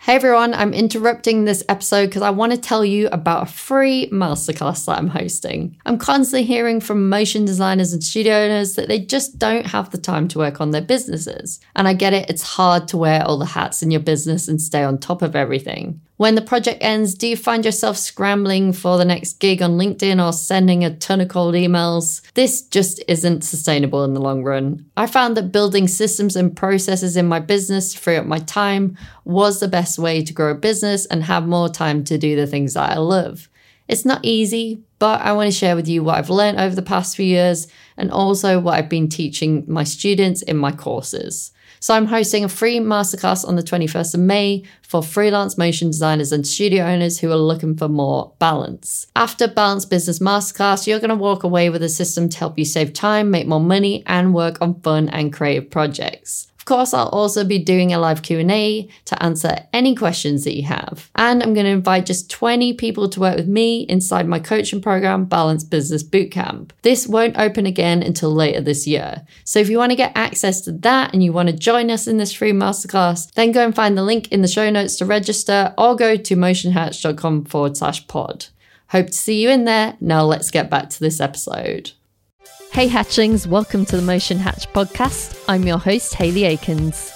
Hey everyone, I'm interrupting this episode because I want to tell you about a free masterclass that I'm hosting. I'm constantly hearing from motion designers and studio owners that they just don't have the time to work on their businesses. And I get it, it's hard to wear all the hats in your business and stay on top of everything. When the project ends, do you find yourself scrambling for the next gig on LinkedIn or sending a ton of cold emails? This just isn't sustainable in the long run. I found that building systems and processes in my business to free up my time was the best way to grow a business and have more time to do the things that I love. It's not easy, but I want to share with you what I've learned over the past few years and also what I've been teaching my students in my courses. So I'm hosting a free masterclass on the 21st of May for freelance motion designers and studio owners who are looking for more balance. After Balanced Business Masterclass, you're going to walk away with a system to help you save time, make more money, and work on fun and creative projects. Of course, I'll also be doing a live Q&A to answer any questions that you have. And I'm going to invite just 20 people to work with me inside my coaching program, Balanced Business Bootcamp. This won't open again until later this year. So if you want to get access to that and you want to join us in this free masterclass, then go and find the link in the show notes to register or go to motionhatch.com/pod. Hope to see you in there. Now let's get back to this episode. Hey Hatchlings, welcome to the Motion Hatch podcast. I'm your host, Hayley Akins.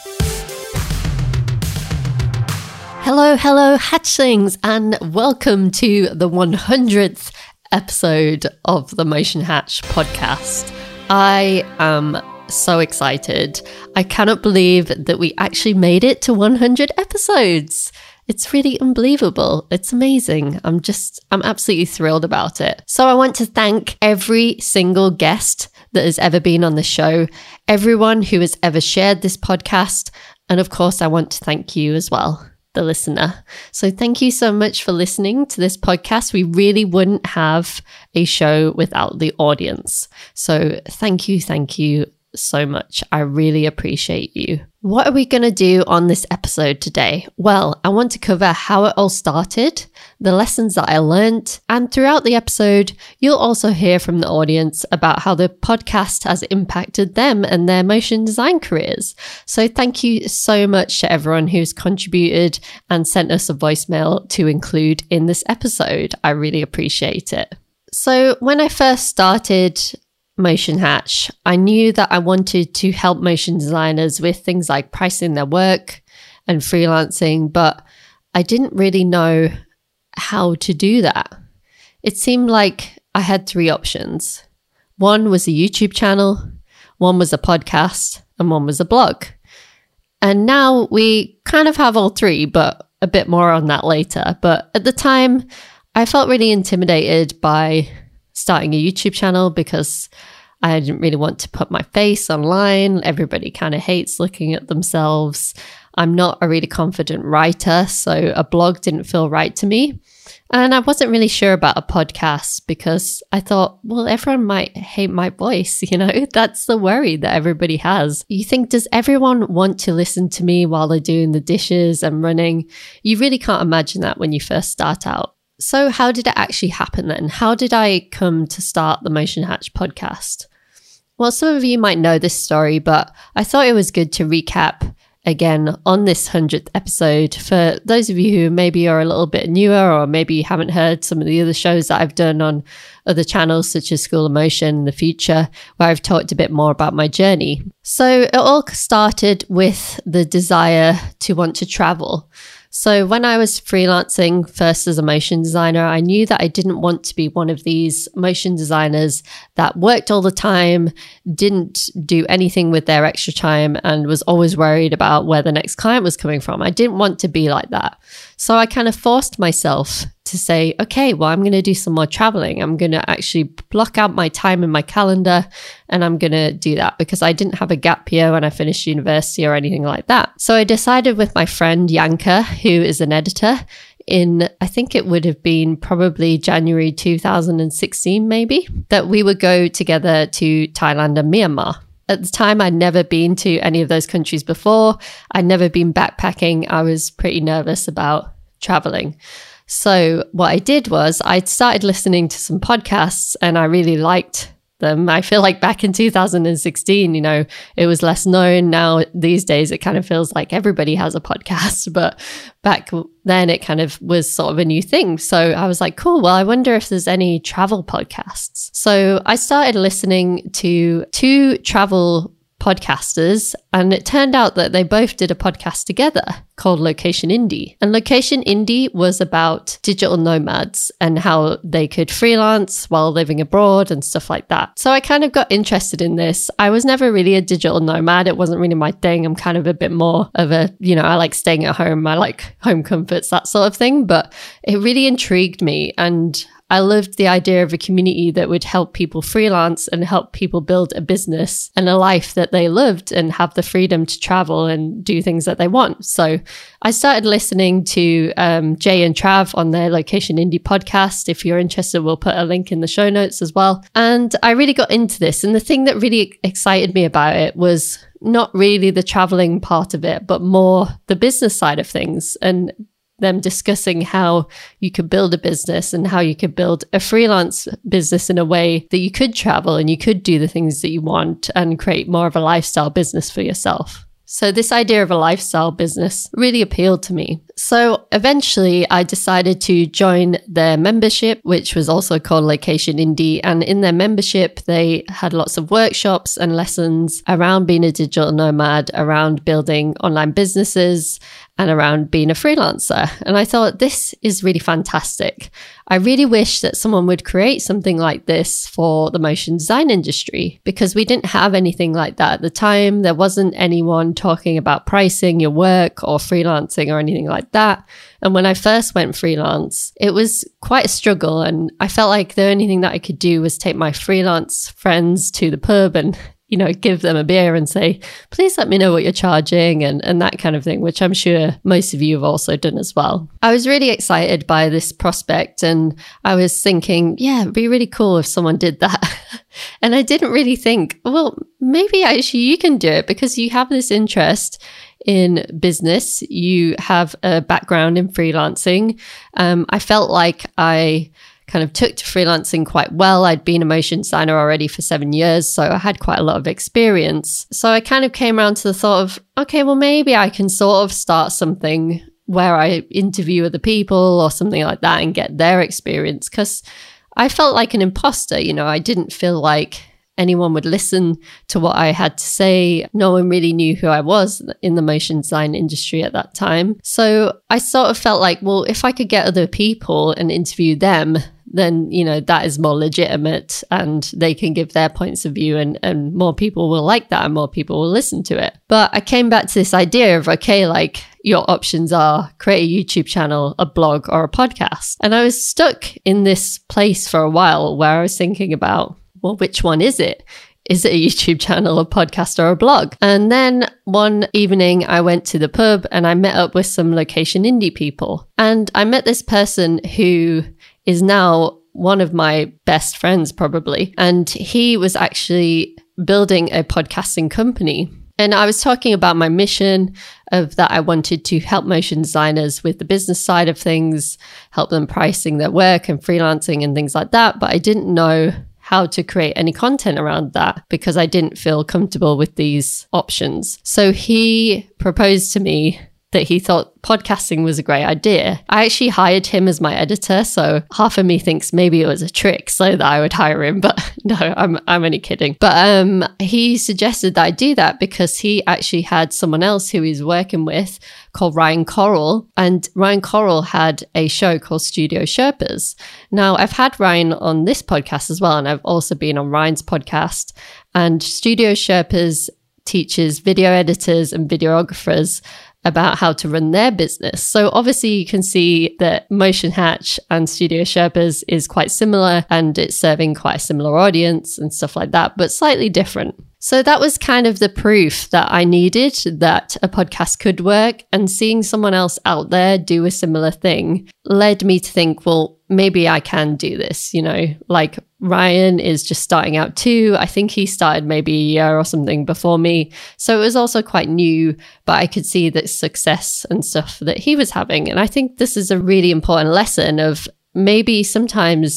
Hello Hatchlings, and welcome to the 100th episode of the Motion Hatch podcast. I am so excited. I cannot believe that we actually made it to 100 episodes. It's really unbelievable. It's amazing. I'm absolutely thrilled about it. So I want to thank every single guest that has ever been on the show, everyone who has ever shared this podcast. And of course, I want to thank you as well, the listener. So thank you so much for listening to this podcast. We really wouldn't have a show without the audience. So thank you so much. I really appreciate you. What are we going to do on this episode today? Well, I want to cover how it all started, the lessons that I learned, and throughout the episode, you'll also hear from the audience about how the podcast has impacted them and their motion design careers. So thank you so much to everyone who's contributed and sent us a voicemail to include in this episode. I really appreciate it. So when I first started Motion Hatch, I knew that I wanted to help motion designers with things like pricing their work and freelancing, but I didn't really know how to do that. It seemed like I had three options. One was a YouTube channel, one was a podcast, and one was a blog. And now we kind of have all three, but a bit more on that later. But at the time, I felt really intimidated by starting a YouTube channel because I didn't really want to put my face online. Everybody kind of hates looking at themselves. I'm not a really confident writer, so a blog didn't feel right to me. And I wasn't really sure about a podcast because I thought, well, everyone might hate my voice, That's the worry that everybody has. You think, does everyone want to listen to me while they're doing the dishes and running? You really can't imagine that when you first start out. So how did it actually happen then? How did I come to start the Motion Hatch podcast? Well, some of you might know this story, but I thought it was good to recap again on this 100th episode for those of you who maybe are a little bit newer or maybe you haven't heard some of the other shows that I've done on other channels such as School of Motion in the future, where I've talked a bit more about my journey. So it all started with the desire to want to travel. So when I was freelancing first as a motion designer, I knew that I didn't want to be one of these motion designers that worked all the time, didn't do anything with their extra time, and was always worried about where the next client was coming from. I didn't want to be like that. So I kind of forced myself to say, okay, well, I'm going to do some more traveling. I'm going to actually block out my time in my calendar and I'm going to do that because I didn't have a gap year when I finished university or anything like that. So I decided with my friend Yanka, who is an editor, I think it would have been probably January 2016 maybe, that we would go together to Thailand and Myanmar. At the time, I'd never been to any of those countries before. I'd never been backpacking. I was pretty nervous about traveling. So what I did was I started listening to some podcasts and I really liked them. I feel like back in 2016, it was less known. Now, these days, it kind of feels like everybody has a podcast, but back then it kind of was sort of a new thing. So I was like, cool, well, I wonder if there's any travel podcasts. So I started listening to 2 travel podcasters, and it turned out that they both did a podcast together called Location Indie. And Location Indie was about digital nomads and how they could freelance while living abroad and stuff like that. So I kind of got interested in this. I was never really a digital nomad. It wasn't really my thing. I'm kind of a bit more of a, I like staying at home. I like home comforts, that sort of thing. But it really intrigued me, and I loved the idea of a community that would help people freelance and help people build a business and a life that they loved and have the freedom to travel and do things that they want. So I started listening to Jay and Trav on their Location Indie podcast. If you're interested, we'll put a link in the show notes as well. And I really got into this. And the thing that really excited me about it was not really the traveling part of it, but more the business side of things, and them discussing how you could build a business and how you could build a freelance business in a way that you could travel and you could do the things that you want and create more of a lifestyle business for yourself. So this idea of a lifestyle business really appealed to me. So eventually I decided to join their membership, which was also called Location Indie. And in their membership, they had lots of workshops and lessons around being a digital nomad, around building online businesses, and around being a freelancer. And I thought, this is really fantastic. I really wish that someone would create something like this for the motion design industry, because we didn't have anything like that at the time. There wasn't anyone talking about pricing your work or freelancing or anything like that. And when I first went freelance, it was quite a struggle. And I felt like the only thing that I could do was take my freelance friends to the pub and give them a beer and say, please let me know what you're charging and that kind of thing, which I'm sure most of you have also done as well. I was really excited by this prospect, and I was thinking, yeah, it'd be really cool if someone did that. And I didn't really think, well, maybe actually you can do it because you have this interest in business. You have a background in freelancing. I felt like I kind of took to freelancing quite well. I'd been a motion designer already for 7 years, so I had quite a lot of experience. So I kind of came around to the thought of, okay, well, maybe I can sort of start something where I interview other people or something like that and get their experience, because I felt like an imposter. I didn't feel like anyone would listen to what I had to say. No one really knew who I was in the motion design industry at that time. So I sort of felt like, well, if I could get other people and interview them, then, that is more legitimate and they can give their points of view and more people will like that and more people will listen to it. But I came back to this idea of, okay, like your options are create a YouTube channel, a blog, or a podcast. And I was stuck in this place for a while where I was thinking about, well, which one is it? Is it a YouTube channel, a podcast, or a blog? And then one evening I went to the pub and I met up with some Location Indie people. And I met this person who is now one of my best friends, probably. And he was actually building a podcasting company. And I was talking about my mission of that I wanted to help motion designers with the business side of things, help them pricing their work and freelancing and things like that. But I didn't know how to create any content around that because I didn't feel comfortable with these options. So he proposed to me that he thought podcasting was a great idea. I actually hired him as my editor, so half of me thinks maybe it was a trick so that I would hire him, but no, I'm only kidding. But he suggested that I do that because he actually had someone else who he's working with called Ryan Coral, and Ryan Coral had a show called Studio Sherpas. Now, I've had Ryan on this podcast as well, and I've also been on Ryan's podcast, and Studio Sherpas teaches video editors and videographers about how to run their business. So obviously you can see that Motion Hatch and Studio Sherpas is quite similar and it's serving quite a similar audience and stuff like that, but slightly different. So that was kind of the proof that I needed that a podcast could work, and seeing someone else out there do a similar thing led me to think, well, maybe I can do this, like Ryan is just starting out too. I think he started maybe a year or something before me. So it was also quite new, but I could see the success and stuff that he was having. And I think this is a really important lesson of maybe sometimes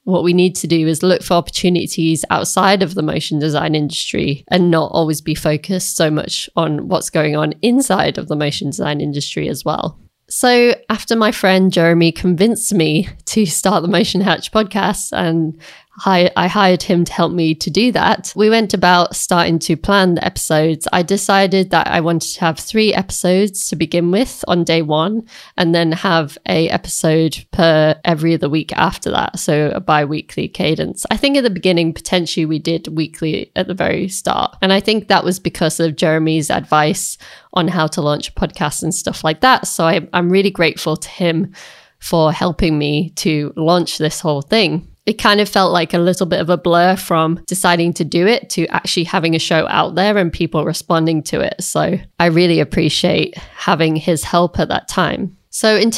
what we need to do is look for opportunities outside of the motion design industry and not always be focused so much on what's going on inside of the motion design industry as well. So after my friend Jeremy convinced me to start the Motion Hatch podcast, and I hired him to help me to do that, we went about starting to plan the episodes. I decided that I wanted to have 3 episodes to begin with on day 1, and then have a episode per every other week after that. So a bi-weekly cadence. I think at the beginning, potentially we did weekly at the very start. And I think that was because of Jeremy's advice on how to launch a podcast and stuff like that. So I'm really grateful to him for helping me to launch this whole thing. It kind of felt like a little bit of a blur from deciding to do it to actually having a show out there and people responding to it. So I really appreciate having his help at that time. So in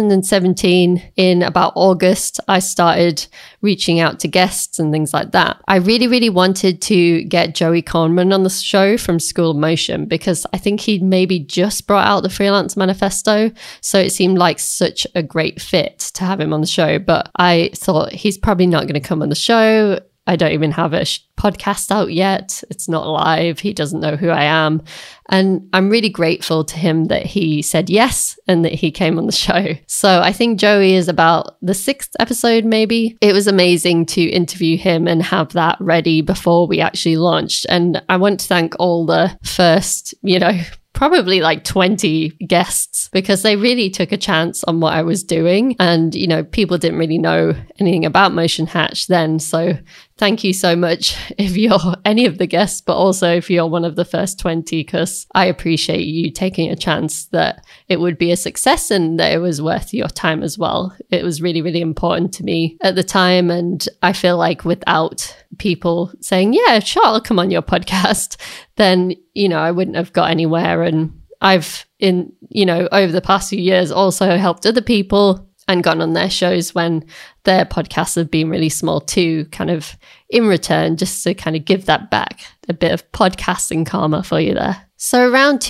2017, in about August, I started reaching out to guests and things like that. I really, really wanted to get Joey Coleman on the show from School of Motion because I think he'd maybe just brought out the Freelance Manifesto. So it seemed like such a great fit to have him on the show. But I thought he's probably not going to come on the show. I don't even have a podcast out yet. It's not live. He doesn't know who I am. And I'm really grateful to him that he said yes and that he came on the show. So I think Joey is about the 6th episode, maybe. It was amazing to interview him and have that ready before we actually launched. And I want to thank all the first, probably like 20 guests because they really took a chance on what I was doing. And, people didn't really know anything about Motion Hatch then. So thank you so much if you're any of the guests, but also if you're one of the first 20, because I appreciate you taking a chance that it would be a success and that it was worth your time as well. It was really, really important to me at the time. And I feel like without people saying, yeah, sure, I'll come on your podcast, then, I wouldn't have got anywhere. And I've over the past few years also helped other people and gone on their shows when their podcasts have been really small too, kind of in return, just to kind of give that back, a bit of podcasting karma for you there. So around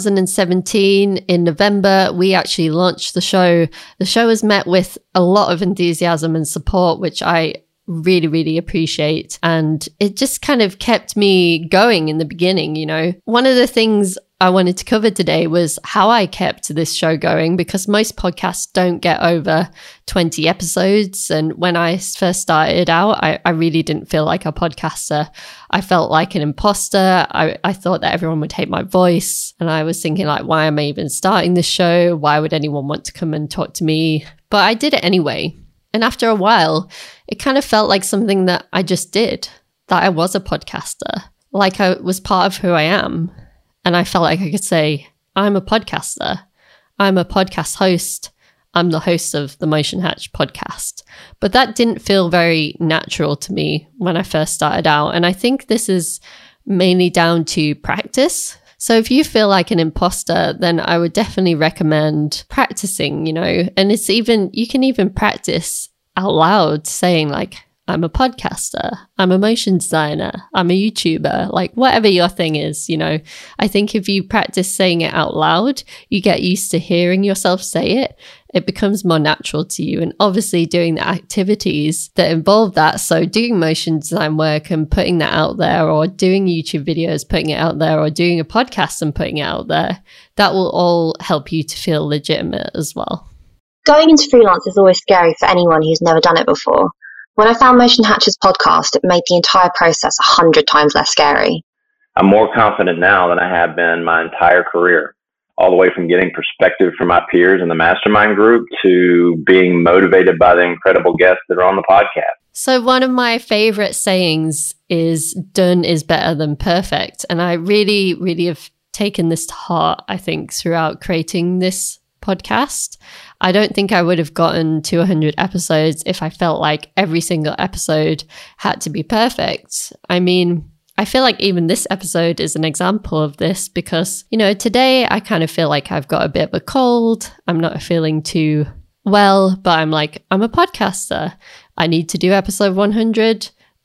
2017, in November, we actually launched the show. The show was met with a lot of enthusiasm and support, which I really, really appreciate. And it just kind of kept me going in the beginning, One of the things I wanted to cover today was how I kept this show going, because most podcasts don't get over 20 episodes. And when I first started out, I really didn't feel like a podcaster. I felt like an imposter. I thought that everyone would hate my voice. And I was thinking like, why am I even starting this show? Why would anyone want to come and talk to me? But I did it anyway. And after a while, it kind of felt like something that I just did, that I was a podcaster, like I was part of who I am. And I felt like I could say, I'm a podcaster. I'm a podcast host. I'm the host of the Motion Hatch podcast. But that didn't feel very natural to me when I first started out. And I think this is mainly down to practice. So if you feel like an imposter, then I would definitely recommend practicing, and you can even practice out loud saying like, I'm a podcaster, I'm a motion designer, I'm a YouTuber, like whatever your thing is, I think if you practice saying it out loud, you get used to hearing yourself say it. It becomes more natural to you. And obviously doing the activities that involve that, so doing motion design work and putting that out there, or doing YouTube videos, putting it out there, or doing a podcast and putting it out there, that will all help you to feel legitimate as well. Going into freelance is always scary for anyone who's never done it before. When I found Motion Hatch's podcast, it made the entire process 100 times less scary. I'm more confident now than I have been my entire career, all the way from getting perspective from my peers in the mastermind group to being motivated by the incredible guests that are on the podcast. So one of my favorite sayings is done is better than perfect. And I really, really have taken this to heart, I think, throughout creating this podcast. I don't think I would have gotten to 100 episodes if I felt like every single episode had to be perfect. I mean, I feel like even this episode is an example of this because, today I kind of feel like I've got a bit of a cold. I'm not feeling too well, but I'm a podcaster. I need to do episode 100.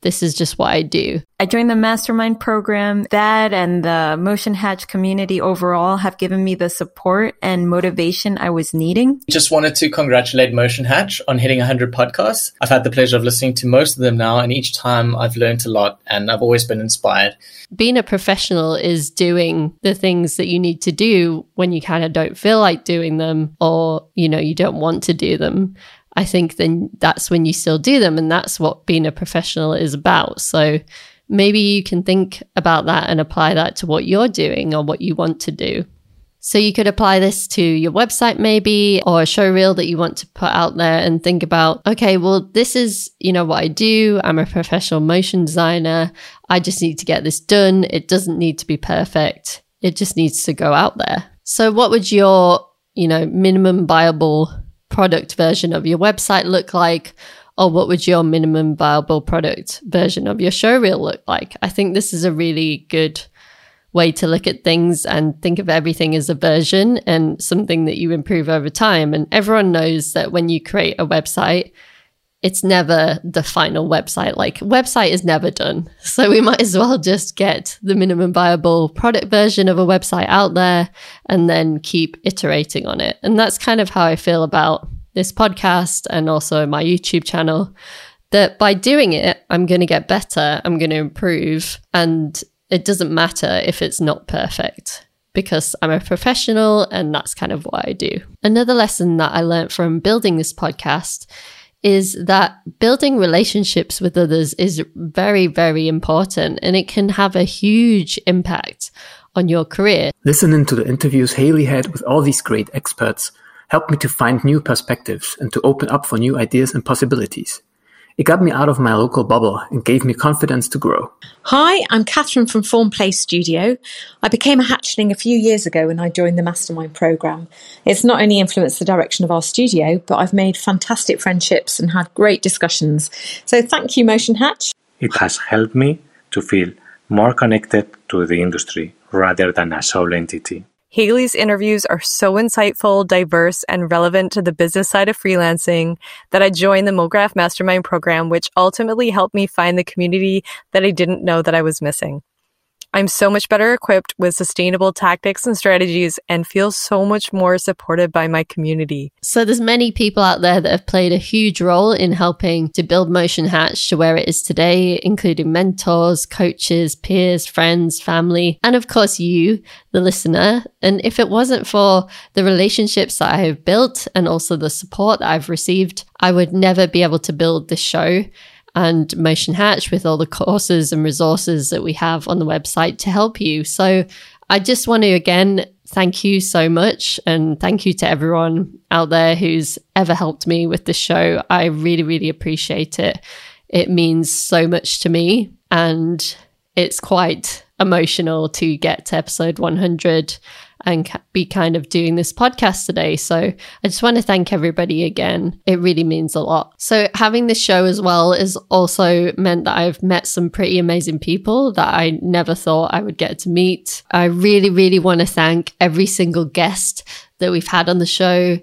this is just what I do. I joined the mastermind program. That and the Motion Hatch community overall have given me the support and motivation I was needing. Just wanted to congratulate Motion Hatch on hitting 100 podcasts. I've had the pleasure of listening to most of them now, and each time I've learned a lot and I've always been inspired. Being a professional is doing the things that you need to do when you kind of don't feel like doing them, or, you know, you don't want to do them. I think then that's when you still do them, and that's what being a professional is about. So maybe you can think about that and apply that to what you're doing or what you want to do. So you could apply this to your website maybe, or a show reel that you want to put out there, and think about, okay, well, this is, you know, what I do. I'm a professional motion designer. I just need to get this done. It doesn't need to be perfect. It just needs to go out there. So what would your, you know, minimum viable product version of your website look like? Or what would your minimum viable product version of your show reel look like? I think this is a really good way to look at things and think of everything as a version and something that you improve over time. And everyone knows that when you create a website, it's never the final website. Like, website is never done. So we might as well just get the minimum viable product version of a website out there and then keep iterating on it. And that's kind of how I feel about this podcast and also my YouTube channel, that by doing it, I'm going to get better, I'm going to improve, and it doesn't matter if it's not perfect, because I'm a professional and that's kind of what I do. Another lesson that I learned from building this podcast is that building relationships with others is very, very important, and it can have a huge impact on your career. Listening to the interviews Haley had with all these great experts helped me to find new perspectives and to open up for new ideas and possibilities. It got me out of my local bubble and gave me confidence to grow. Hi, I'm Catherine from Form Play Studio. I became a hatchling a few years ago when I joined the Mastermind programme. It's not only influenced the direction of our studio, but I've made fantastic friendships and had great discussions. So thank you, Motion Hatch. It has helped me to feel more connected to the industry rather than a sole entity. Haley's interviews are so insightful, diverse, and relevant to the business side of freelancing that I joined the MoGraph Mastermind program, which ultimately helped me find the community that I didn't know that I was missing. I'm so much better equipped with sustainable tactics and strategies and feel so much more supported by my community. So there's many people out there that have played a huge role in helping to build Motion Hatch to where it is today, including mentors, coaches, peers, friends, family, and of course you, the listener. And if it wasn't for the relationships that I have built and also the support that I've received, I would never be able to build this show and Motion Hatch with all the courses and resources that we have on the website to help you. So I just want to, again, thank you so much. And thank you to everyone out there who's ever helped me with the show. I really, really appreciate it. It means so much to me. And it's quite emotional to get to episode 100 and be kind of doing this podcast today. So I just want to thank everybody again. It really means a lot. So having this show as well has also meant that I've met some pretty amazing people that I never thought I would get to meet. I really, really want to thank every single guest that we've had on the show.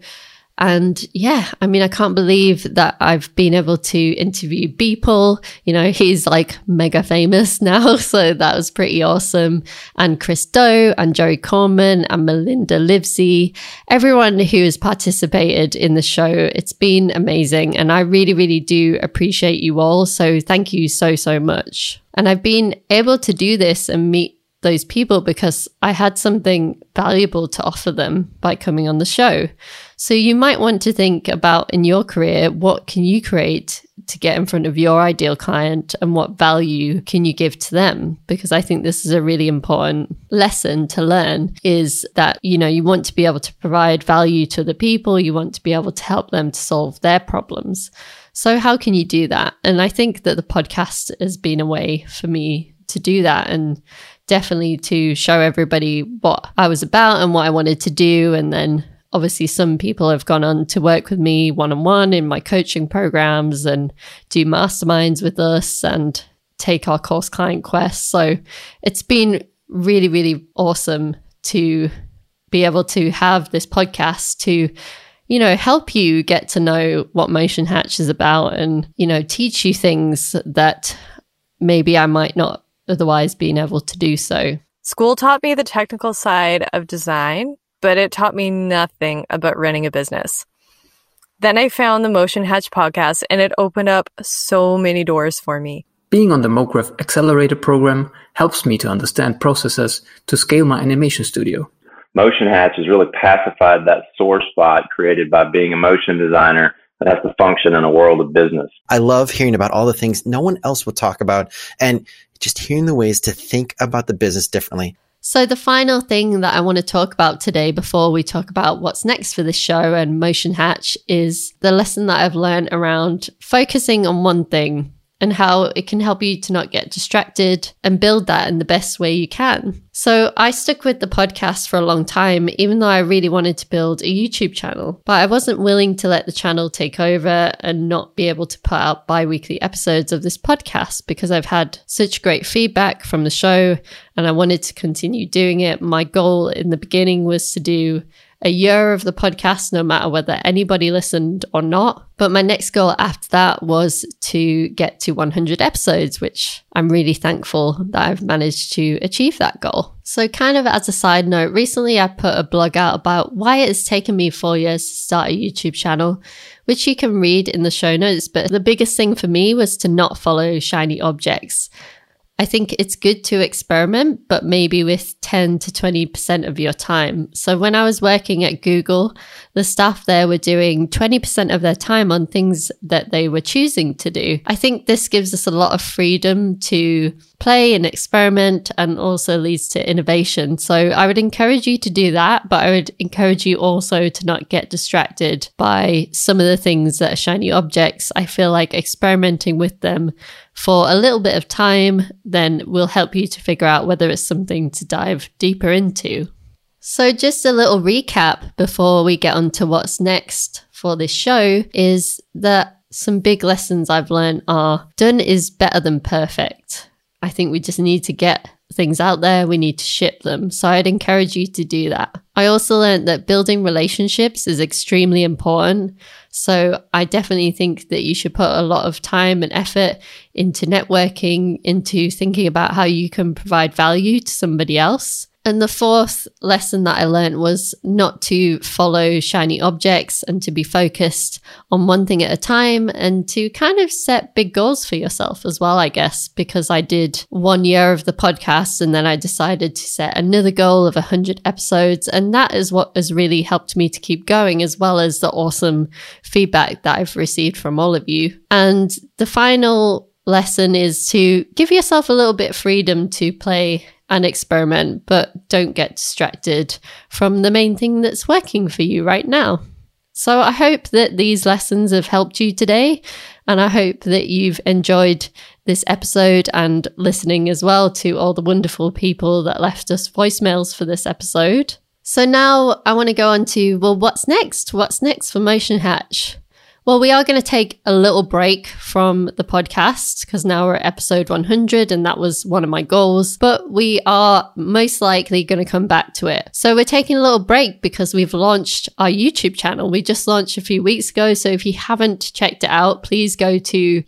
And yeah, I mean, I can't believe that I've been able to interview Beeple. You know, he's like mega famous now. So that was pretty awesome. And Chris Do and Joey Corman and Melinda Livesey, everyone who has participated in the show. It's been amazing. And I really, really do appreciate you all. So thank you so, so much. And I've been able to do this and meet those people because I had something valuable to offer them by coming on the show. So you might want to think about in your career, what can you create to get in front of your ideal client and what value can you give to them? Because I think this is a really important lesson to learn, is that, you know, you want to be able to provide value to the people, you want to be able to help them to solve their problems. So how can you do that? And I think that the podcast has been a way for me to do that, and definitely to show everybody what I was about and what I wanted to do. And then obviously some people have gone on to work with me one-on-one in my coaching programs and do masterminds with us and take our course Client Quest. So it's been really, really awesome to be able to have this podcast to, you know, help you get to know what Motion Hatch is about and, you know, teach you things that maybe I might not otherwise been able to do so. School taught me the technical side of design, but it taught me nothing about running a business. Then I found the Motion Hatch podcast, and it opened up so many doors for me. Being on the MoGraph Accelerator program helps me to understand processes to scale my animation studio. Motion Hatch has really pacified that sore spot created by being a motion designer that has to function in a world of business. I love hearing about all the things no one else would talk about and just hearing the ways to think about the business differently. So the final thing that I want to talk about today before we talk about what's next for this show and Motion Hatch is the lesson that I've learned around focusing on one thing and how it can help you to not get distracted and build that in the best way you can. So I stuck with the podcast for a long time, even though I really wanted to build a YouTube channel, but I wasn't willing to let the channel take over and not be able to put out bi-weekly episodes of this podcast because I've had such great feedback from the show and I wanted to continue doing it. My goal in the beginning was to do a year of the podcast, no matter whether anybody listened or not. But my next goal after that was to get to 100 episodes, which I'm really thankful that I've managed to achieve that goal. So kind of as a side note, recently I put a blog out about why it has taken me 4 years to start a YouTube channel, which you can read in the show notes. But the biggest thing for me was to not follow shiny objects. I think it's good to experiment, but maybe with 10 to 20% of your time. So when I was working at Google, the staff there were doing 20% of their time on things that they were choosing to do. I think this gives us a lot of freedom to play and experiment and also leads to innovation. So I would encourage you to do that, but I would encourage you also to not get distracted by some of the things that are shiny objects. I feel like experimenting with them for a little bit of time then will help you to figure out whether it's something to dive deeper into. So just a little recap before we get on to what's next for this show is that some big lessons I've learned are done is better than perfect. I think we just need to get things out there. We need to ship them. So I'd encourage you to do that. I also learned that building relationships is extremely important. So I definitely think that you should put a lot of time and effort into networking, into thinking about how you can provide value to somebody else. And the fourth lesson that I learned was not to follow shiny objects and to be focused on one thing at a time and to kind of set big goals for yourself as well, I guess, because I did 1 year of the podcast and then I decided to set another goal of 100 episodes. And that is what has really helped me to keep going, as well as the awesome feedback that I've received from all of you. And the final lesson is to give yourself a little bit of freedom to play and experiment, but don't get distracted from the main thing that's working for you right now. So I hope that these lessons have helped you today, and I hope that you've enjoyed this episode and listening as well to all the wonderful people that left us voicemails for this episode. So now I want to go on to, well, what's next? What's next for Motion Hatch? Well, we are going to take a little break from the podcast because now we're at episode 100 and that was one of my goals, but we are most likely going to come back to it. So we're taking a little break because we've launched our YouTube channel. We just launched a few weeks ago. So if you haven't checked it out, please go to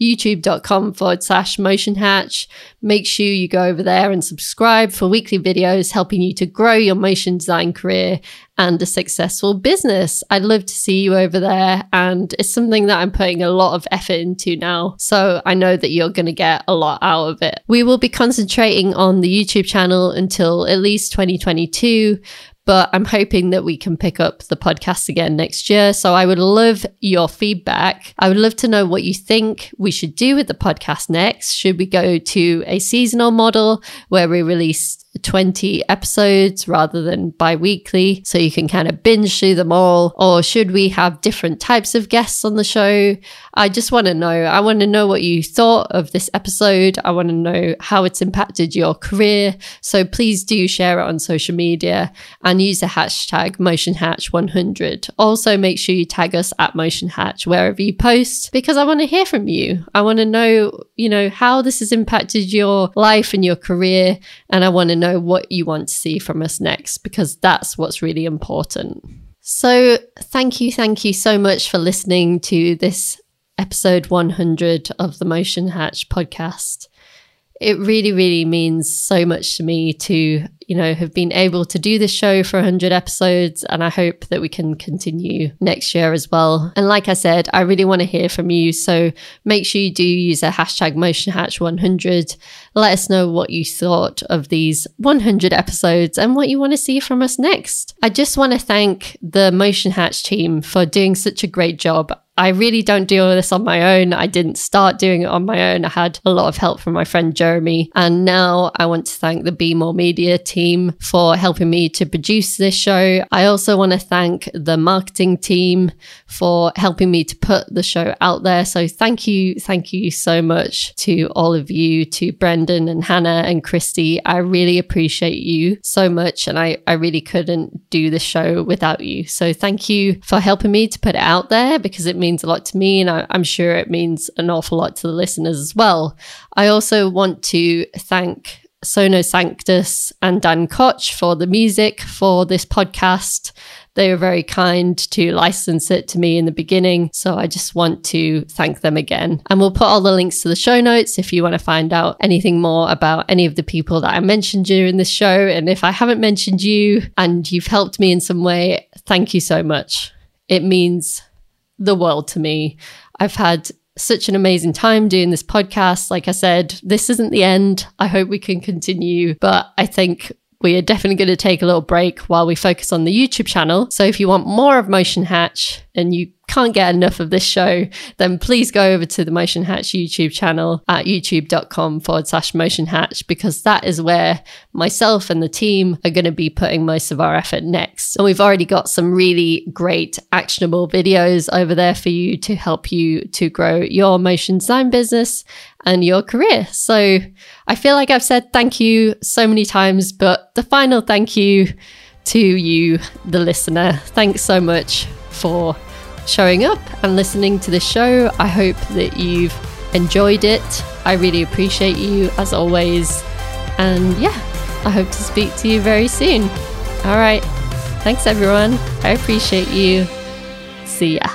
youtube.com/Motion Hatch. Make sure you go over there and subscribe for weekly videos helping you to grow your motion design career and a successful business. I'd love to see you over there, and it's something that I'm putting a lot of effort into now. So I know that you're going to get a lot out of it. We will be concentrating on the YouTube channel until at least 2022. But I'm hoping that we can pick up the podcast again next year. So I would love your feedback. I would love to know what you think we should do with the podcast next. Should we go to a seasonal model where we release 20 episodes rather than bi-weekly so you can kind of binge through them all? Or should we have different types of guests on the show? I just want to know. I want to know what you thought of this episode. I want to know how it's impacted your career. So please do share it on social media and use the hashtag MotionHatch100. Also make sure you tag us at Motion Hatch wherever you post, because I want to hear from you. I want to know, how this has impacted your life and your career. And I want to know what you want to see from us next, because that's what's really important. So thank you so much for listening to this episode 100 of the Motion Hatch podcast. it really, really means so much to me to, have been able to do this show for 100 episodes. And I hope that we can continue next year as well. And like I said, I really want to hear from you. So make sure you do use a hashtag MotionHatch100. Let us know what you thought of these 100 episodes and what you want to see from us next. I just want to thank the Motion Hatch team for doing such a great job. I really don't do all this on my own. I didn't start doing it on my own. I had a lot of help from my friend Jeremy. And now I want to thank the Be More Media team for helping me to produce this show. I also want to thank the marketing team for helping me to put the show out there. So thank you so much to all of you, to Brendan and Hannah and Christy. I really appreciate you so much. And I really couldn't do this show without you. So thank you for helping me to put it out there, because it means a lot to me, and I'm sure it means an awful lot to the listeners as well. I also want to thank Sono Sanctus and Dan Koch for the music for this podcast. They were very kind to license it to me in the beginning, so I just want to thank them again. And we'll put all the links to the show notes if you want to find out anything more about any of the people that I mentioned during this show. And if I haven't mentioned you and you've helped me in some way, thank you so much. It means the world to me. I've had such an amazing time doing this podcast. Like I said, this isn't the end. I hope we can continue, but I think we are definitely going to take a little break while we focus on the YouTube channel. So if you want more of Motion Hatch and you can't get enough of this show, then please go over to the Motion Hatch YouTube channel at youtube.com/Motion Hatch, because that is where myself and the team are going to be putting most of our effort next. And we've already got some really great actionable videos over there for you to help you to grow your motion design business and your career. So I feel like I've said thank you so many times, but the final thank you to you, the listener. Thanks so much for showing up and listening to the show. I hope that you've enjoyed it. I really appreciate you as always. And yeah, I hope to speak to you very soon. All right. Thanks everyone. I appreciate you. See ya.